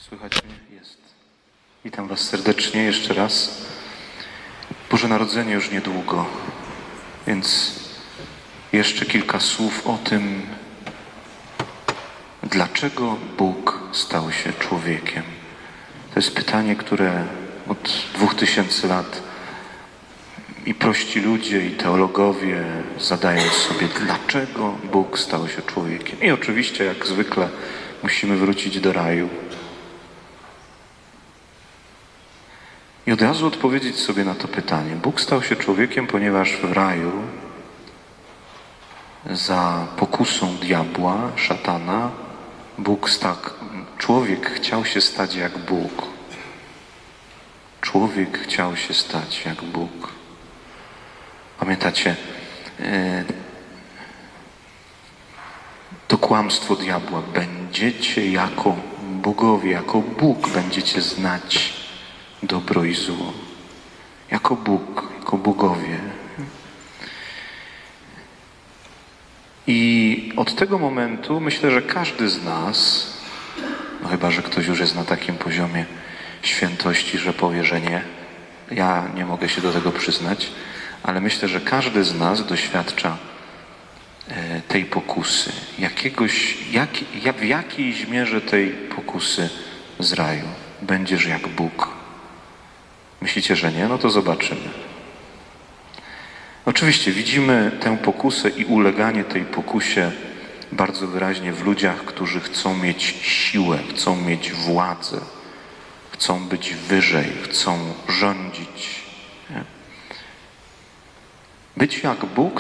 Słychać mnie? Jest. Witam Was serdecznie jeszcze raz. Boże Narodzenie już niedługo, więc jeszcze kilka słów o tym, dlaczego Bóg stał się człowiekiem. To jest pytanie, które od 2000 lat i prości ludzie, i teologowie zadają sobie, dlaczego Bóg stał się człowiekiem. I oczywiście, jak zwykle, musimy wrócić do raju. I od razu odpowiedzieć sobie na to pytanie. Bóg stał się człowiekiem, ponieważ w raju za pokusą diabła, szatana, człowiek chciał się stać jak Bóg. Człowiek chciał się stać jak Bóg. Pamiętacie? To kłamstwo diabła. Będziecie jako bogowie, jako Bóg będziecie znać dobro i zło. Jako Bóg, jako bogowie. I od tego momentu myślę, że każdy z nas, no chyba że ktoś już jest na takim poziomie świętości, że powie, że nie. Ja nie mogę się do tego przyznać, ale myślę, że każdy z nas doświadcza tej pokusy. W jakiejś mierze tej pokusy z raju. Będziesz jak Bóg. Myślicie, że nie? No to zobaczymy. Oczywiście widzimy tę pokusę i uleganie tej pokusie bardzo wyraźnie w ludziach, którzy chcą mieć siłę, chcą mieć władzę, chcą być wyżej, chcą rządzić. Nie? Być jak Bóg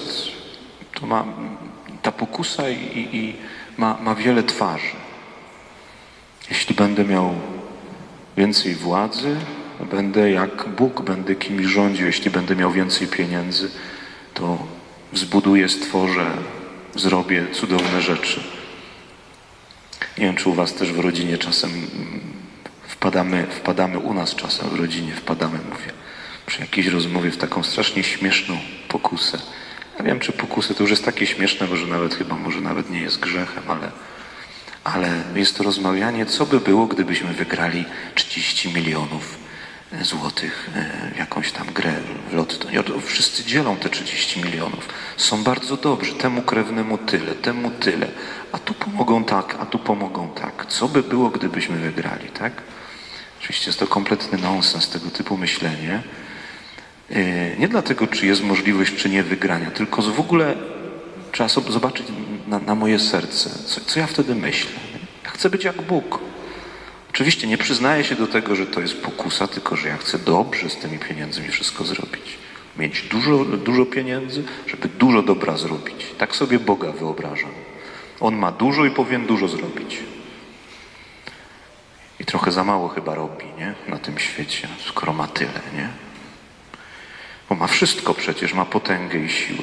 ta pokusa ma wiele twarzy. Jeśli będę miał więcej władzy, będę jak Bóg, będę kimś rządził. Jeśli będę miał więcej pieniędzy, to zbuduję, stworzę, zrobię cudowne rzeczy. Nie wiem, czy u Was też w rodzinie czasem wpadamy u nas czasem w rodzinie, mówię, przy jakiejś rozmowie w taką strasznie śmieszną pokusę. Ja wiem, czy pokusy to już jest takie śmieszne, może nawet nie jest grzechem, ale jest to rozmawianie, co by było, gdybyśmy wygrali 30 milionów złotych w jakąś tam grę w lotto. Wszyscy dzielą te 30 milionów. Są bardzo dobrzy. Temu krewnemu tyle, temu tyle. A tu pomogą tak, a tu pomogą tak. Co by było, gdybyśmy wygrali, tak? Oczywiście jest to kompletny nonsens, tego typu myślenie. Nie dlatego, czy jest możliwość, czy nie wygrania, tylko w ogóle trzeba sobie zobaczyć na moje serce, co ja wtedy myślę. Ja chcę być jak Bóg. Oczywiście nie przyznaję się do tego, że to jest pokusa, tylko że ja chcę dobrze z tymi pieniędzmi wszystko zrobić. Mieć dużo pieniędzy, żeby dużo dobra zrobić. Tak sobie Boga wyobrażam. On ma dużo i powinien dużo zrobić. I trochę za mało chyba robi, nie? Na tym świecie, skoro ma tyle, nie? Bo ma wszystko przecież, ma potęgę i siłę.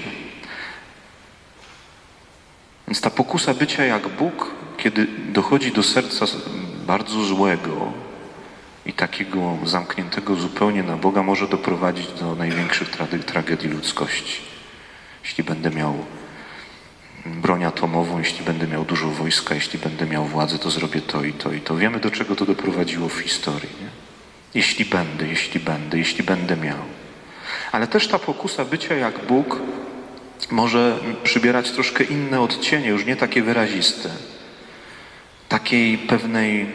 Więc ta pokusa bycia jak Bóg, kiedy dochodzi do serca bardzo złego i takiego zamkniętego zupełnie na Boga, może doprowadzić do największych tragedii ludzkości. Jeśli będę miał broń atomową, jeśli będę miał dużo wojska, jeśli będę miał władzę, to zrobię to i to i to. Wiemy, do czego to doprowadziło w historii. Nie? Jeśli będę miał. Ale też ta pokusa bycia jak Bóg może przybierać troszkę inne odcienie, już nie takie wyraziste. Takiej pewnej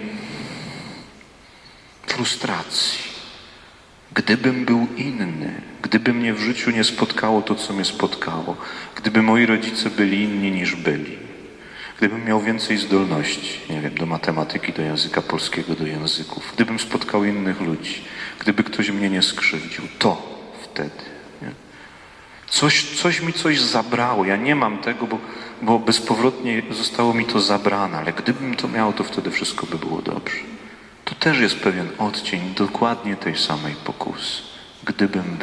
frustracji. Gdybym był inny, gdyby mnie w życiu nie spotkało to, co mnie spotkało, gdyby moi rodzice byli inni niż byli, gdybym miał więcej zdolności, nie wiem, do matematyki, do języka polskiego, do języków, gdybym spotkał innych ludzi, gdyby ktoś mnie nie skrzywdził, to wtedy. Nie? Coś zabrało. Ja nie mam tego, bo bezpowrotnie zostało mi to zabrane, ale gdybym to miał, to wtedy wszystko by było dobrze. To też jest pewien odcień dokładnie tej samej pokusy. Gdybym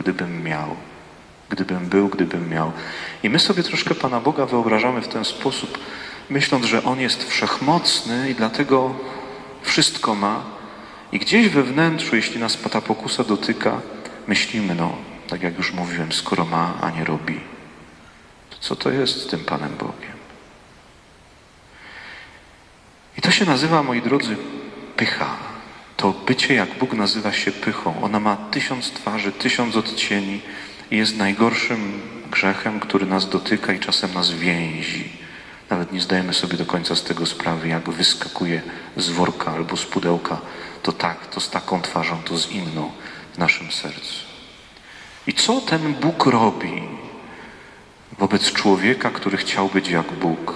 miał. I my sobie troszkę Pana Boga wyobrażamy w ten sposób, myśląc, że On jest wszechmocny i dlatego wszystko ma. I gdzieś we wnętrzu, jeśli nas ta pokusa dotyka, myślimy, tak jak już mówiłem, skoro ma, a nie robi, to co to jest z tym Panem Bogiem? I to się nazywa, moi drodzy, pycha. To bycie jak Bóg nazywa się pychą. Ona ma 1000 twarzy, 1000 odcieni i jest najgorszym grzechem, który nas dotyka i czasem nas więzi. Nawet nie zdajemy sobie do końca z tego sprawy, jak wyskakuje z worka albo z pudełka. To tak, to z taką twarzą, to z inną w naszym sercu. I co ten Bóg robi wobec człowieka, który chciał być jak Bóg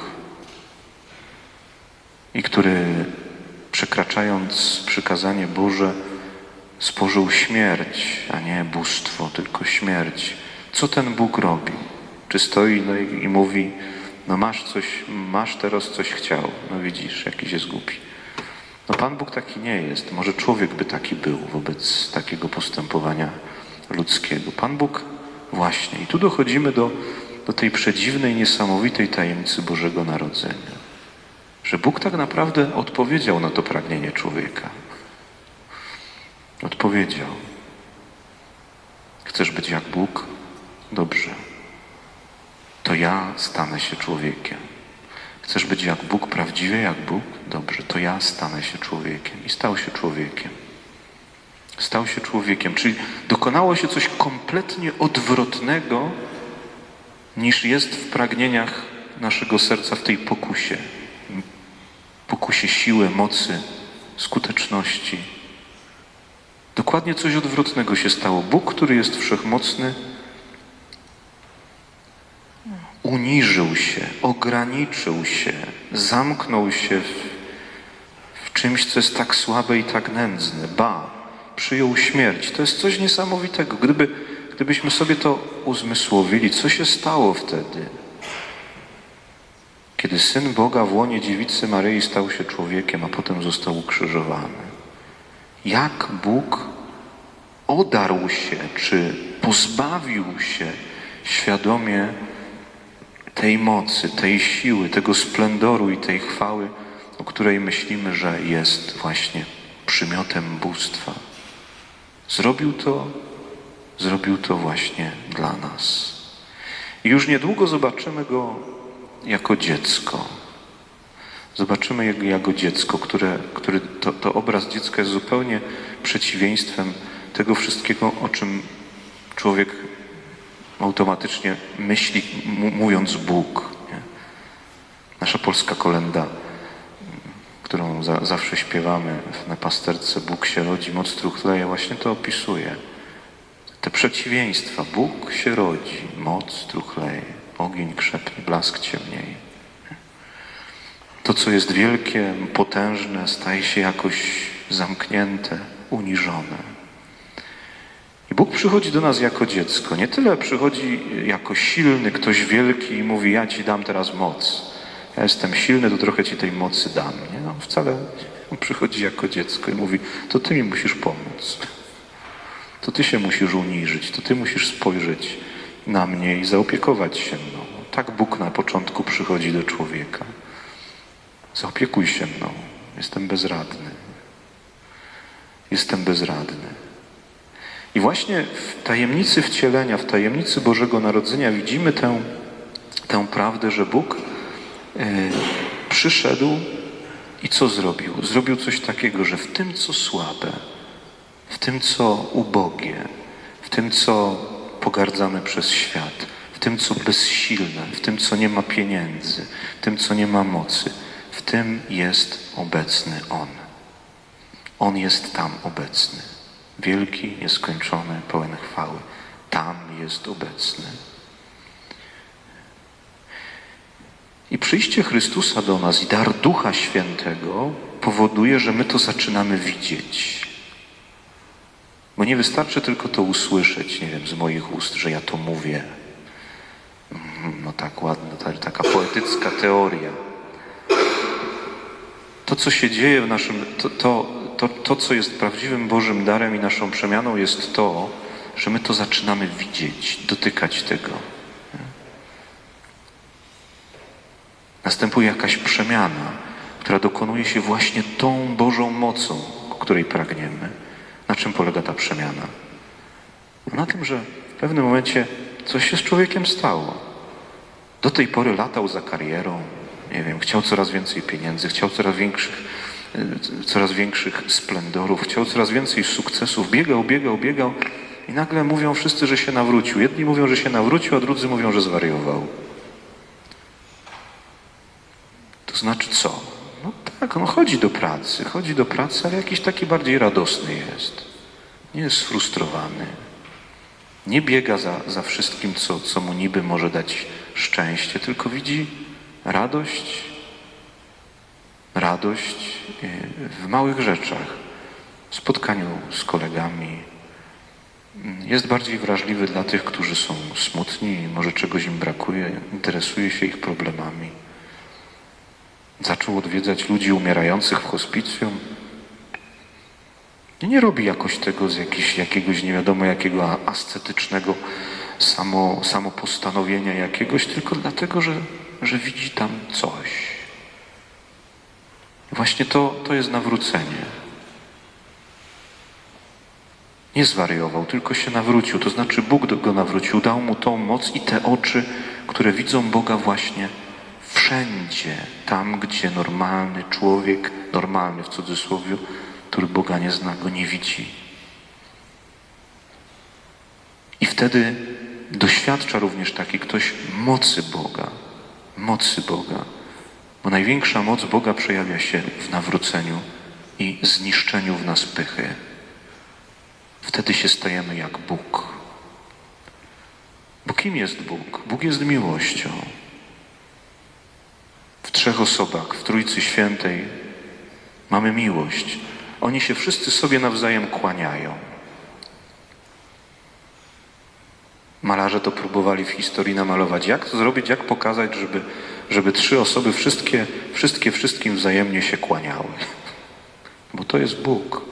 i który, przekraczając przykazanie Boże, spożył śmierć, a nie bóstwo, tylko śmierć. Co ten Bóg robi? Czy stoi i mówi, no masz teraz coś chciał, no widzisz, jakiś jest głupi. No Pan Bóg taki nie jest. Może człowiek by taki był wobec takiego postępowania ludzkiego. Pan Bóg właśnie. I tu dochodzimy do tej przedziwnej, niesamowitej tajemnicy Bożego Narodzenia. Że Bóg tak naprawdę odpowiedział na to pragnienie człowieka. Odpowiedział. Chcesz być jak Bóg? Dobrze. To ja stanę się człowiekiem. Chcesz być jak Bóg, prawdziwie jak Bóg? Dobrze, to ja stanę się człowiekiem. I stał się człowiekiem. Stał się człowiekiem, czyli dokonało się coś kompletnie odwrotnego, niż jest w pragnieniach naszego serca w tej pokusie. Pokusie siły, mocy, skuteczności. Dokładnie coś odwrotnego się stało. Bóg, który jest wszechmocny, uniżył się, ograniczył się, zamknął się w czymś, co jest tak słabe i tak nędzne. Przyjął śmierć. To jest coś niesamowitego. Gdybyśmy sobie to uzmysłowili, co się stało wtedy, kiedy Syn Boga w łonie dziewicy Maryi stał się człowiekiem, a potem został ukrzyżowany. Jak Bóg odarł się, czy pozbawił się świadomie tej mocy, tej siły, tego splendoru i tej chwały, o której myślimy, że jest właśnie przymiotem bóstwa. Zrobił to właśnie dla nas. I już niedługo zobaczymy Go jako dziecko. Zobaczymy Go jako dziecko, to obraz dziecka jest zupełnie przeciwieństwem tego wszystkiego, o czym człowiek automatycznie myśli, mówiąc Bóg. Nie? Nasza polska kolenda, którą zawsze śpiewamy na pasterce, Bóg się rodzi, moc truchleje, właśnie to opisuje. Te przeciwieństwa. Bóg się rodzi, moc truchleje, ogień krzepnie, blask ciemnieje. To, co jest wielkie, potężne, staje się jakoś zamknięte, uniżone. I Bóg przychodzi do nas jako dziecko. Nie tyle przychodzi jako silny, ktoś wielki i mówi, ja ci dam teraz moc. Ja jestem silny, to trochę ci tej mocy dam. Nie? No, wcale on przychodzi jako dziecko i mówi, to ty mi musisz pomóc. To ty się musisz uniżyć, to ty musisz spojrzeć na mnie i zaopiekować się mną. Tak Bóg na początku przychodzi do człowieka. Zaopiekuj się mną. Jestem bezradny. Jestem bezradny. I właśnie w tajemnicy wcielenia, w tajemnicy Bożego Narodzenia widzimy tę prawdę, że Bóg przyszedł i co zrobił? Zrobił coś takiego, że w tym, co słabe, w tym, co ubogie, w tym, co pogardzane przez świat, w tym, co bezsilne, w tym, co nie ma pieniędzy, w tym, co nie ma mocy, w tym jest obecny On. On jest tam obecny. Wielki, nieskończony, pełen chwały. Tam jest obecny. I przyjście Chrystusa do nas i dar Ducha Świętego powoduje, że my to zaczynamy widzieć. Bo nie wystarczy tylko to usłyszeć, nie wiem, z moich ust, że ja to mówię. No tak ładna, taka poetycka teoria. To, co się dzieje w naszym... To, co jest prawdziwym Bożym darem i naszą przemianą, jest to, że my to zaczynamy widzieć, dotykać tego. Następuje jakaś przemiana, która dokonuje się właśnie tą Bożą mocą, o której pragniemy. Na czym polega ta przemiana? Na tym, że w pewnym momencie coś się z człowiekiem stało. Do tej pory latał za karierą, nie wiem, chciał coraz więcej pieniędzy, chciał coraz większych coraz większych splendorów, chciał coraz więcej sukcesów, biegał i nagle mówią wszyscy, że się nawrócił. Jedni mówią, że się nawrócił, a drudzy mówią, że zwariował. To znaczy co? No tak, on chodzi do pracy, ale jakiś taki bardziej radosny jest. Nie jest sfrustrowany. Nie biega za wszystkim, co mu niby może dać szczęście, tylko widzi radość w małych rzeczach, w spotkaniu z kolegami. Jest bardziej wrażliwy dla tych, którzy są smutni, może czegoś im brakuje, interesuje się ich problemami. Zaczął odwiedzać ludzi umierających w hospicjum. I nie robi jakoś tego z jakiegoś nie wiadomo jakiego ascetycznego samopostanowienia jakiegoś, tylko dlatego, że widzi tam coś. Właśnie to jest nawrócenie. Nie zwariował, tylko się nawrócił. To znaczy Bóg go nawrócił, dał mu tą moc i te oczy, które widzą Boga właśnie wszędzie. Tam, gdzie normalny człowiek, normalny w cudzysłowie, który Boga nie zna, go nie widzi. I wtedy doświadcza również taki ktoś mocy Boga. Bo największa moc Boga przejawia się w nawróceniu i zniszczeniu w nas pychy. Wtedy się stajemy jak Bóg. Bo kim jest Bóg? Bóg jest miłością. W trzech osobach, w Trójcy Świętej mamy miłość. Oni się wszyscy sobie nawzajem kłaniają. Malarze to próbowali w historii namalować. Jak to zrobić, jak pokazać, żeby trzy osoby wszystkie wszystkim wzajemnie się kłaniały. Bo to jest Bóg.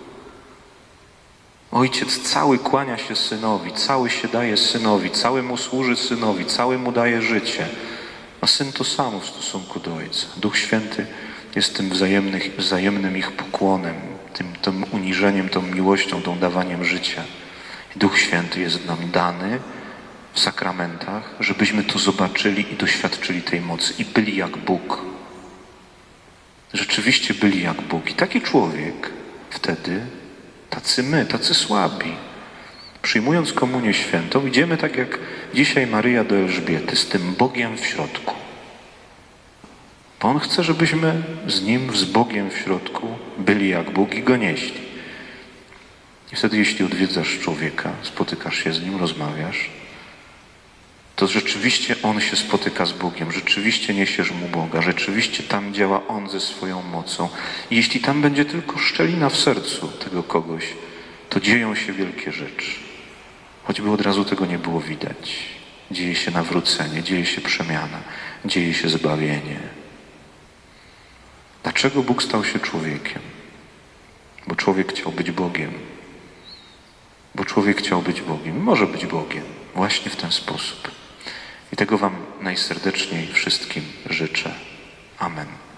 Ojciec cały kłania się Synowi, cały się daje Synowi, cały mu służy Synowi, cały mu daje życie. A Syn to samo w stosunku do Ojca. Duch Święty jest tym wzajemnym ich pokłonem, tym uniżeniem, tą miłością, tą dawaniem życia. I Duch Święty jest nam dany w sakramentach, żebyśmy to zobaczyli i doświadczyli tej mocy i byli jak Bóg. Rzeczywiście byli jak Bóg. I taki człowiek wtedy, tacy słabi, przyjmując komunię świętą, idziemy tak jak dzisiaj Maryja do Elżbiety, z tym Bogiem w środku. Bo On chce, żebyśmy z Nim, z Bogiem w środku byli jak Bóg i Go nieśli. I wtedy, jeśli odwiedzasz człowieka, spotykasz się z Nim, rozmawiasz, to rzeczywiście On się spotyka z Bogiem, rzeczywiście niesiesz Mu Boga, rzeczywiście tam działa On ze swoją mocą. I jeśli tam będzie tylko szczelina w sercu tego kogoś, to dzieją się wielkie rzeczy. Choćby od razu tego nie było widać. Dzieje się nawrócenie, dzieje się przemiana, dzieje się zbawienie. Dlaczego Bóg stał się człowiekiem? Bo człowiek chciał być Bogiem. Bo człowiek chciał być Bogiem. Może być Bogiem właśnie w ten sposób. I tego Wam najserdeczniej wszystkim życzę. Amen.